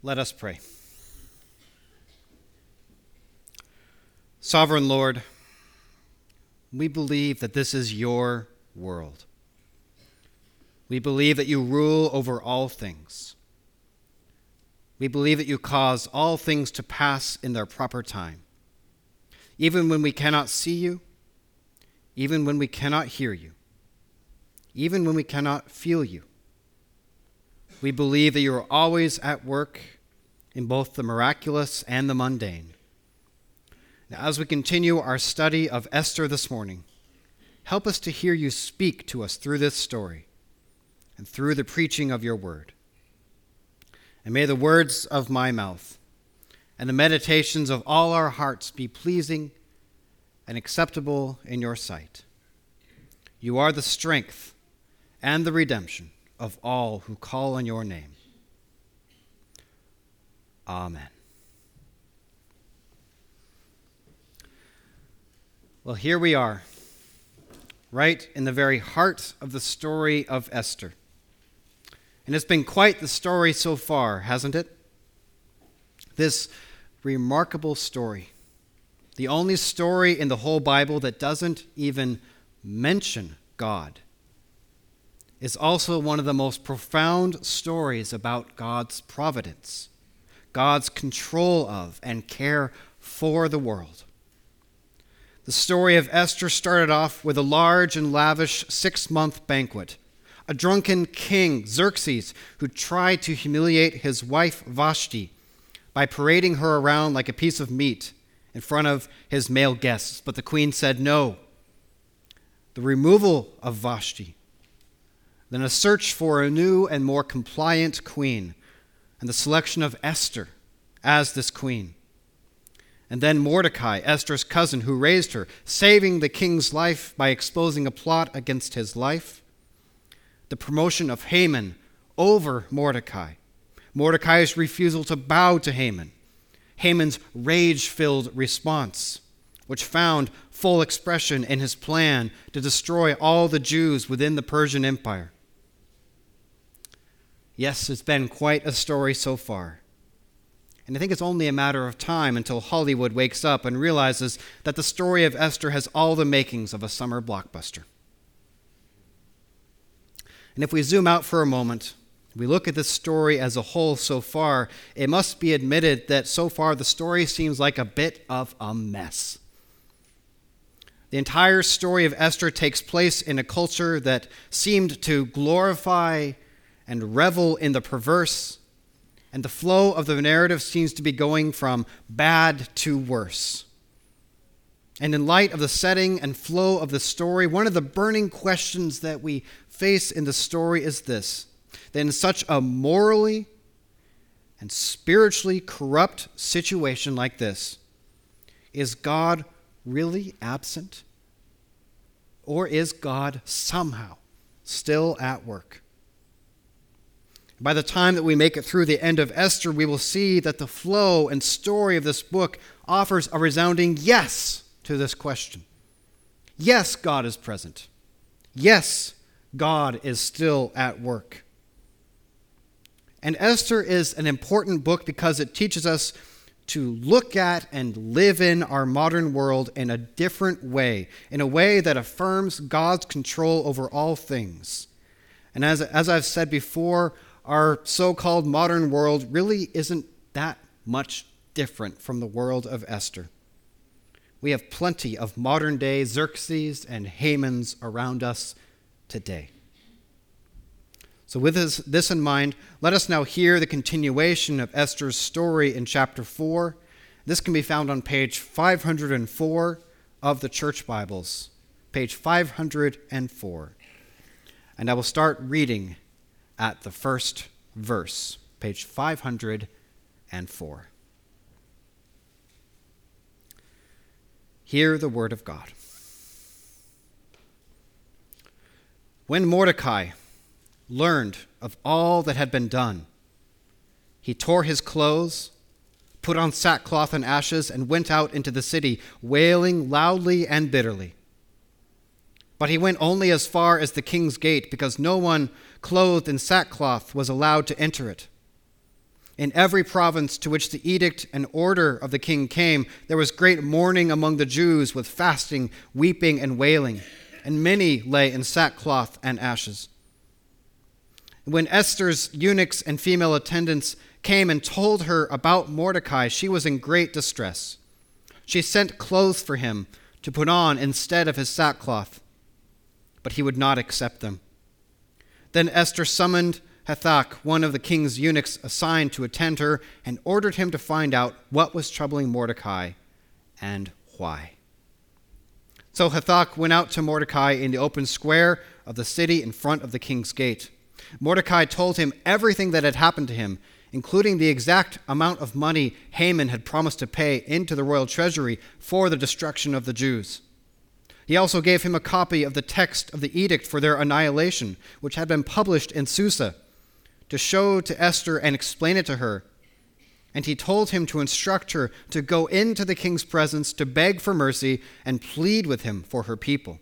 Let us pray. Sovereign Lord, we believe that this is your world. We believe that you rule over all things. We believe that you cause all things to pass in their proper time. Even when we cannot see you, even when we cannot hear you, even when we cannot feel you. We believe that you are always at work in both the miraculous and the mundane. Now, as we continue our study of Esther this morning, help us to hear you speak to us through this story and through the preaching of your word. And may the words of my mouth and the meditations of all our hearts be pleasing and acceptable in your sight. You are the strength and the redemption of all who call on your name. Amen. Well, here we are, right in the very heart of the story of Esther. And it's been quite the story so far, hasn't it? This remarkable story, the only story in the whole Bible that doesn't even mention God, is also one of the most profound stories about God's providence, God's control of and care for the world. The story of Esther started off with a large and lavish 6-month banquet. A drunken king, Xerxes, who tried to humiliate his wife Vashti by parading her around like a piece of meat in front of his male guests. But the queen said no. The removal of Vashti, then a search for a new and more compliant queen, and the selection of Esther as this queen. And then Mordecai, Esther's cousin, who raised her, saving the king's life by exposing a plot against his life. The promotion of Haman over Mordecai. Mordecai's refusal to bow to Haman. Haman's rage-filled response, which found full expression in his plan to destroy all the Jews within the Persian Empire. Yes, it's been quite a story so far. And I think it's only a matter of time until Hollywood wakes up and realizes that the story of Esther has all the makings of a summer blockbuster. And if we zoom out for a moment, we look at this story as a whole so far, it must be admitted that so far the story seems like a bit of a mess. The entire story of Esther takes place in a culture that seemed to glorify and revel in the perverse, and the flow of the narrative seems to be going from bad to worse. And in light of the setting and flow of the story, one of the burning questions that we face in the story is this: that in such a morally and spiritually corrupt situation like this, is God really absent? Or is God somehow still at work? By the time that we make it through the end of Esther, we will see that the flow and story of this book offers a resounding yes to this question. Yes, God is present. Yes, God is still at work. And Esther is an important book because it teaches us to look at and live in our modern world in a different way, in a way that affirms God's control over all things. And as I've said before, our so-called modern world really isn't that much different from the world of Esther. We have plenty of modern-day Xerxes and Hamans around us today. So with this in mind, let us now hear the continuation of Esther's story in chapter 4. This can be found on page 504 of the Church Bibles, page 504. And I will start reading at the first verse, page 504. Hear the word of God. When Mordecai learned of all that had been done, he tore his clothes, put on sackcloth and ashes, and went out into the city, wailing loudly and bitterly. But he went only as far as the king's gate, because no one clothed in sackcloth was allowed to enter it. In every province to which the edict and order of the king came, there was great mourning among the Jews with fasting, weeping, and wailing, and many lay in sackcloth and ashes. When Esther's eunuchs and female attendants came and told her about Mordecai, she was in great distress. She sent clothes for him to put on instead of his sackcloth, but he would not accept them. Then Esther summoned Hathach, one of the king's eunuchs assigned to attend her, and ordered him to find out what was troubling Mordecai and why. So Hathach went out to Mordecai in the open square of the city in front of the king's gate. Mordecai told him everything that had happened to him, including the exact amount of money Haman had promised to pay into the royal treasury for the destruction of the Jews. He also gave him a copy of the text of the edict for their annihilation, which had been published in Susa, to show to Esther and explain it to her. And he told him to instruct her to go into the king's presence to beg for mercy and plead with him for her people.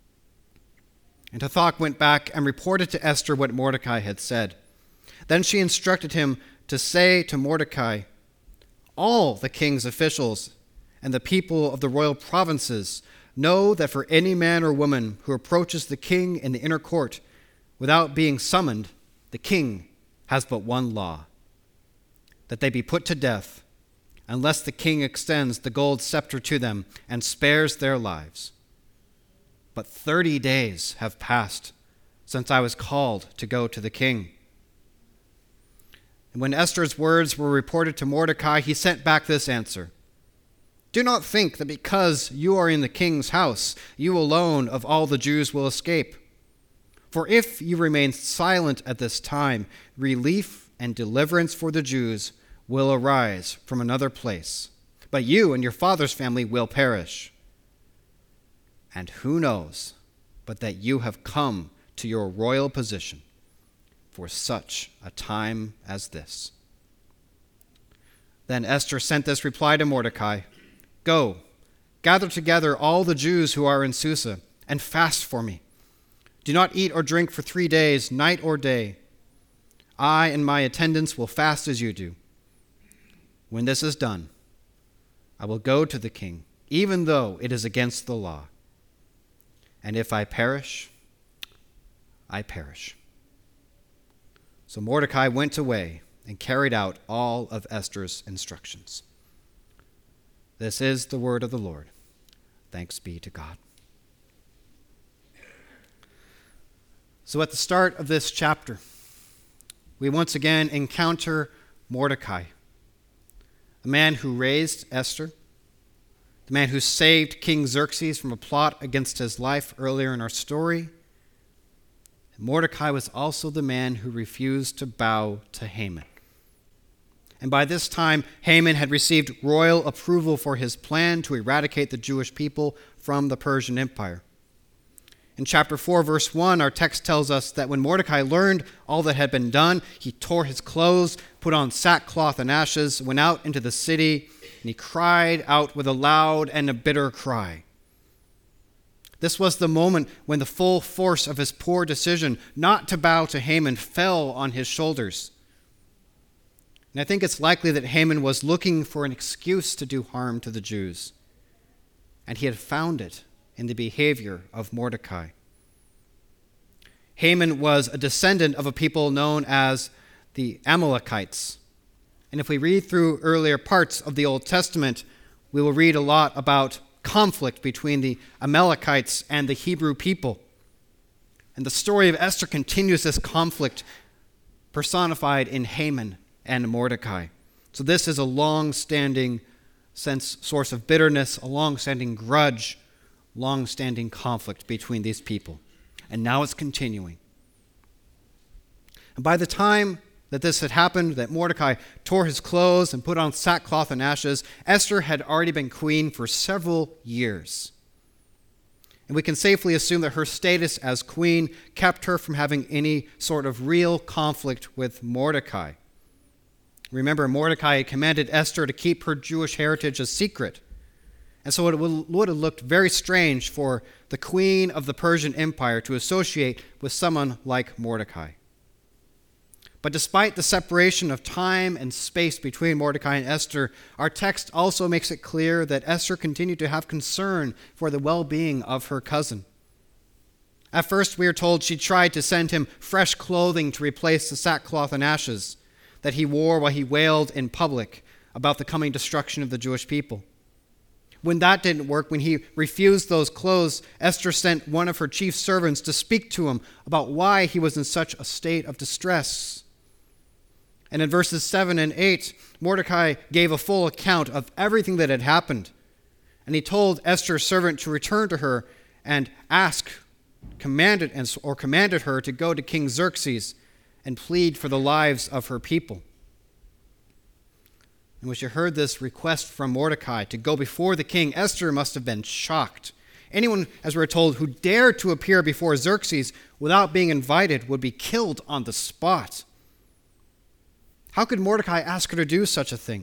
And Hathach went back and reported to Esther what Mordecai had said. Then she instructed him to say to Mordecai, "All the king's officials and the people of the royal provinces know that for any man or woman who approaches the king in the inner court without being summoned, the king has but one law, that they be put to death, unless the king extends the gold scepter to them and spares their lives. But 30 days have passed since I was called to go to the king." And when Esther's words were reported to Mordecai, he sent back this answer: "Do not think that because you are in the king's house, you alone of all the Jews will escape. For if you remain silent at this time, relief and deliverance for the Jews will arise from another place, but you and your father's family will perish. And who knows but that you have come to your royal position for such a time as this?" Then Esther sent this reply to Mordecai: "Go, gather together all the Jews who are in Susa, and fast for me. Do not eat or drink for 3 days, night or day. I and my attendants will fast as you do. When this is done, I will go to the king, even though it is against the law. And if I perish, I perish." So Mordecai went away and carried out all of Esther's instructions. This is the word of the Lord. Thanks be to God. So at the start of this chapter, we once again encounter Mordecai, the man who raised Esther, the man who saved King Xerxes from a plot against his life earlier in our story. Mordecai was also the man who refused to bow to Haman. And by this time, Haman had received royal approval for his plan to eradicate the Jewish people from the Persian Empire. In chapter 4, verse 1, our text tells us that when Mordecai learned all that had been done, he tore his clothes, put on sackcloth and ashes, went out into the city, and he cried out with a loud and a bitter cry. This was the moment when the full force of his poor decision not to bow to Haman fell on his shoulders. And I think it's likely that Haman was looking for an excuse to do harm to the Jews, and he had found it in the behavior of Mordecai. Haman was a descendant of a people known as the Amalekites. And if we read through earlier parts of the Old Testament, we will read a lot about conflict between the Amalekites and the Hebrew people. And the story of Esther continues this conflict personified in Haman and Mordecai. So this is a long-standing source of bitterness, a long-standing grudge, long-standing conflict between these people. And now it's continuing. And by the time that this had happened, that Mordecai tore his clothes and put on sackcloth and ashes, Esther had already been queen for several years. And we can safely assume that her status as queen kept her from having any sort of real conflict with Mordecai. Remember, Mordecai had commanded Esther to keep her Jewish heritage a secret. And so it would have looked very strange for the queen of the Persian Empire to associate with someone like Mordecai. But despite the separation of time and space between Mordecai and Esther, our text also makes it clear that Esther continued to have concern for the well-being of her cousin. At first, we are told she tried to send him fresh clothing to replace the sackcloth and ashes that he wore while he wailed in public about the coming destruction of the Jewish people. When that didn't work, when he refused those clothes, Esther sent one of her chief servants to speak to him about why he was in such a state of distress. And in verses 7 and 8, Mordecai gave a full account of everything that had happened. And he told Esther's servant to return to her and commanded her to go to King Xerxes and plead for the lives of her people. And when she heard this request from Mordecai to go before the king, Esther must have been shocked. Anyone, as we're told, who dared to appear before Xerxes without being invited would be killed on the spot. How could Mordecai ask her to do such a thing?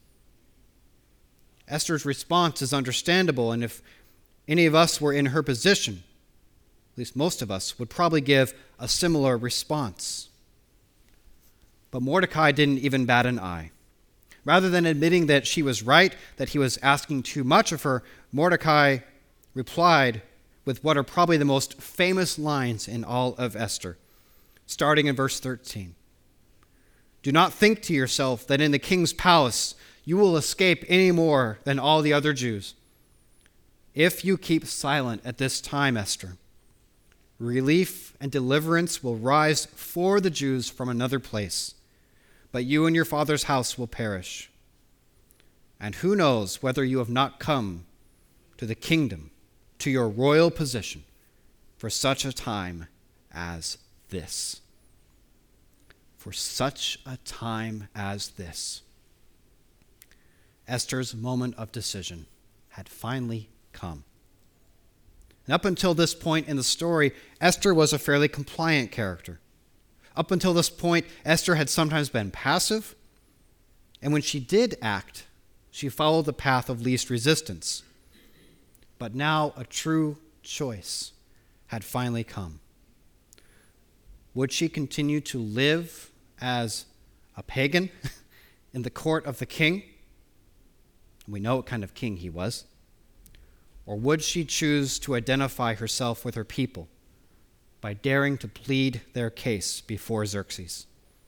Esther's response is understandable, and if any of us were in her position, at least most of us, would probably give a similar response. But Mordecai didn't even bat an eye. Rather than admitting that she was right, that he was asking too much of her, Mordecai replied with what are probably the most famous lines in all of Esther, starting in verse 13. Do not think to yourself that in the king's palace you will escape any more than all the other Jews. If you keep silent at this time, Esther, relief and deliverance will rise for the Jews from another place, but you and your father's house will perish. And who knows whether you have not come to the kingdom, to your royal position, for such a time as this. For such a time as this. Esther's moment of decision had finally come. And up until this point in the story, Esther was a fairly compliant character. Up until this point, Esther had sometimes been passive, and when she did act, she followed the path of least resistance. But now a true choice had finally come. Would she continue to live as a pagan in the court of the king? We know what kind of king he was. Or would she choose to identify herself with her people by daring to plead their case before Xerxes?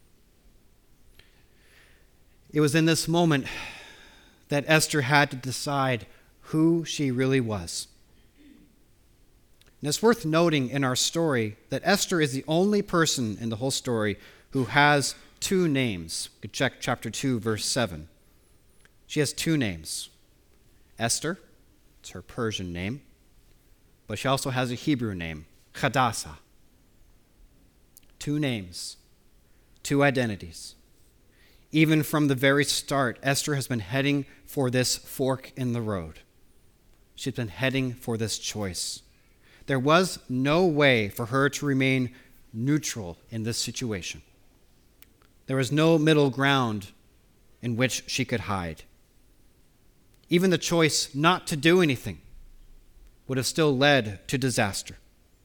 It was in this moment that Esther had to decide who she really was. And it's worth noting in our story that Esther is the only person in the whole story who has two names. You could check chapter 2, verse 7. She has two names. Esther, it's her Persian name, but she also has a Hebrew name, Hadassah. Two names, two identities. Even from the very start, Esther has been heading for this fork in the road. She's been heading for this choice. There was no way for her to remain neutral in this situation. There was no middle ground in which she could hide. Even the choice not to do anything would have still led to disaster.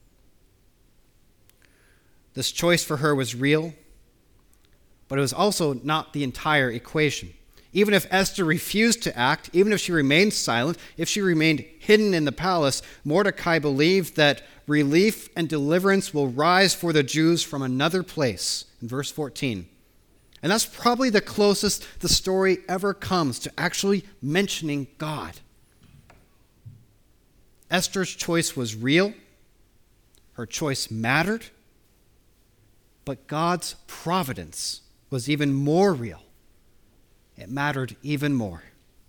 This choice for her was real, but it was also not the entire equation. Even if Esther refused to act, even if she remained silent, if she remained hidden in the palace, Mordecai believed that relief and deliverance will rise for the Jews from another place, in verse 14. And that's probably the closest the story ever comes to actually mentioning God. Esther's choice was real. Her choice mattered. But God's providence was even more real. It mattered even more.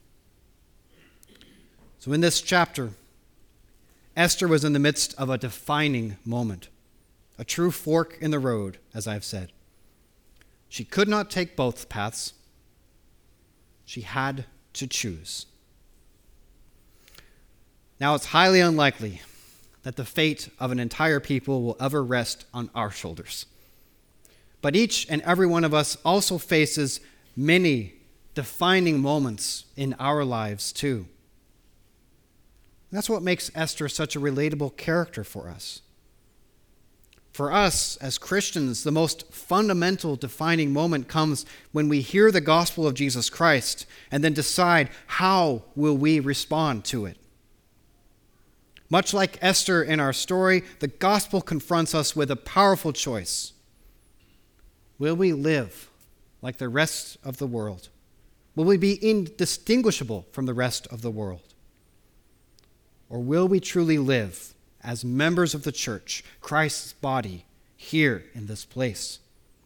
So in this chapter, Esther was in the midst of a defining moment, a true fork in the road, as I've said. She could not take both paths. She had to choose. Now, it's highly unlikely that the fate of an entire people will ever rest on our shoulders. But each and every one of us also faces many defining moments in our lives too. That's what makes Esther such a relatable character for us. For us as Christians, the most fundamental defining moment comes when we hear the gospel of Jesus Christ and then decide how will we respond to it. Much like Esther in our story, the gospel confronts us with a powerful choice. Will we live like the rest of the world? Will we be indistinguishable from the rest of the world? Or will we truly live as members of the church, Christ's body, here in this place?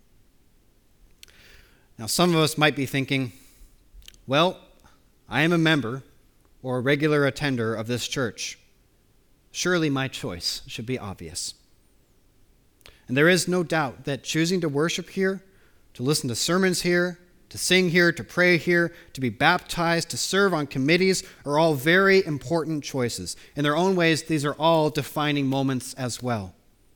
Now, some of us might be thinking, well, I am a member or a regular attender of this church. Surely my choice should be obvious. And there is no doubt that choosing to worship here, to listen to sermons here, to sing here, to pray here, to be baptized, to serve on committees are all very important choices. In their own ways, these are all defining moments as well.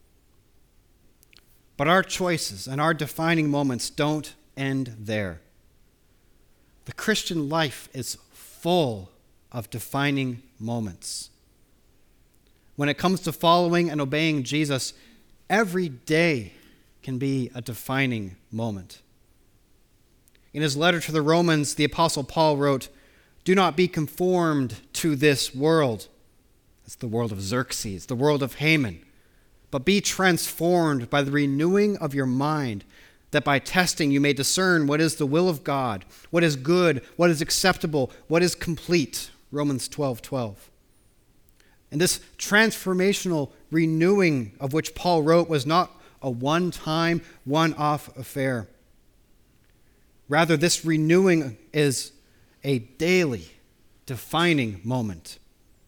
But our choices and our defining moments don't end there. The Christian life is full of defining moments. When it comes to following and obeying Jesus, every day can be a defining moment. In his letter to the Romans, the Apostle Paul wrote, "Do not be conformed to this world." That's the world of Xerxes, the world of Haman. "But be transformed by the renewing of your mind, that by testing you may discern what is the will of God, what is good, what is acceptable, what is complete." Romans 12:12. And this transformational renewing of which Paul wrote was not a one-time, one-off affair. Rather, this renewing is a daily, defining moment.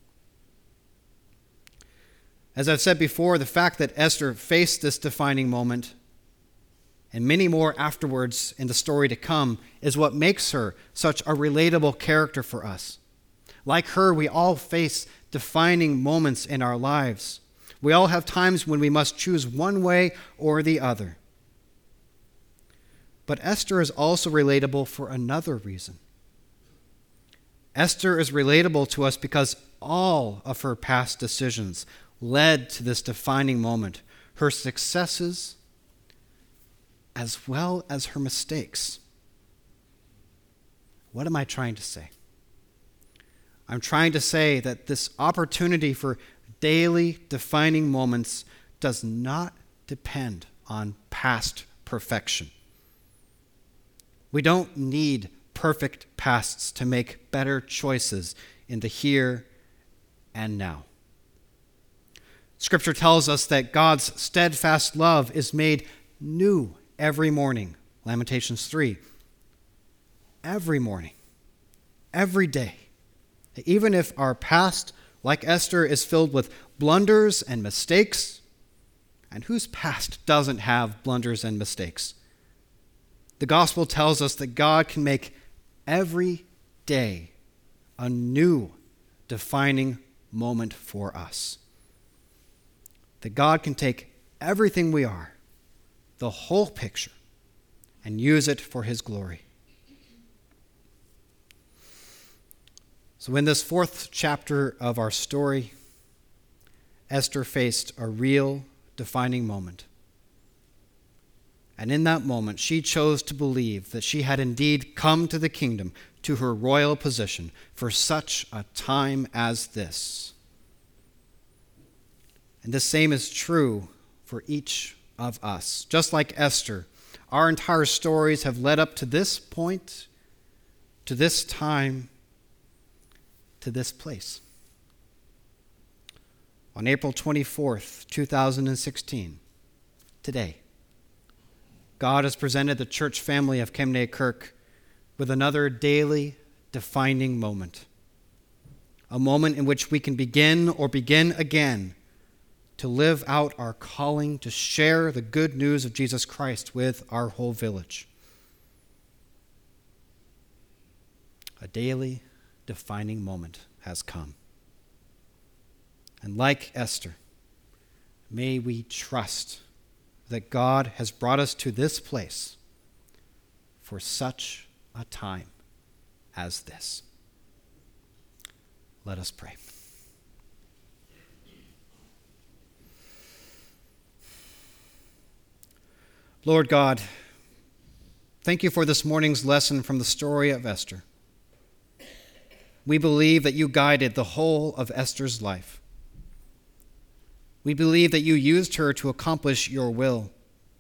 As I've said before, the fact that Esther faced this defining moment, and many more afterwards in the story to come, is what makes her such a relatable character for us. Like her, we all face defining moments in our lives. We all have times when we must choose one way or the other. But Esther is also relatable for another reason. Esther is relatable to us because all of her past decisions led to this defining moment, her successes as well as her mistakes. What am I trying to say? I'm trying to say that this opportunity for daily defining moments does not depend on past perfection. We don't need perfect pasts to make better choices in the here and now. Scripture tells us that God's steadfast love is made new every morning. Lamentations 3. Every morning. Every day. Even if our past, like Esther, is filled with blunders and mistakes, and whose past doesn't have blunders and mistakes? The gospel tells us that God can make every day a new defining moment for us. That God can take everything we are, the whole picture, and use it for his glory. So in this fourth chapter of our story, Esther faced a real defining moment. And in that moment, she chose to believe that she had indeed come to the kingdom, to her royal position, for such a time as this. And the same is true for each of us. Just like Esther, our entire stories have led up to this point, to this time, to this place. On April 24th, 2016, today, God has presented the church family of Kemnay Kirk with another daily defining moment. A moment in which we can begin or begin again to live out our calling to share the good news of Jesus Christ with our whole village. A daily defining moment has come. And like Esther, may we trust that God has brought us to this place for such a time as this. Let us pray. Lord God, thank you for this morning's lesson from the story of Esther. We believe that you guided the whole of Esther's life. We believe that you used her to accomplish your will.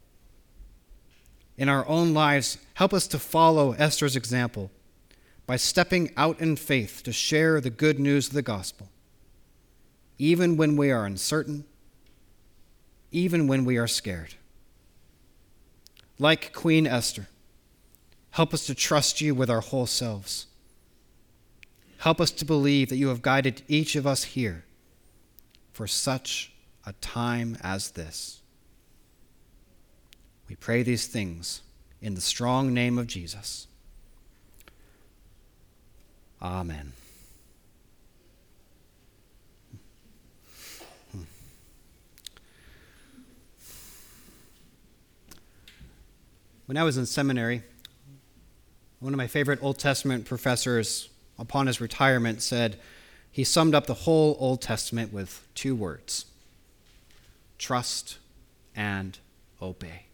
In our own lives, help us to follow Esther's example by stepping out in faith to share the good news of the gospel, even when we are uncertain, even when we are scared. Like Queen Esther, help us to trust you with our whole selves. Help us to believe that you have guided each of us here for such a time as this. We pray these things in the strong name of Jesus. Amen. When I was in seminary, one of my favorite Old Testament professors, upon his retirement, said he summed up the whole Old Testament with two words: trust and obey.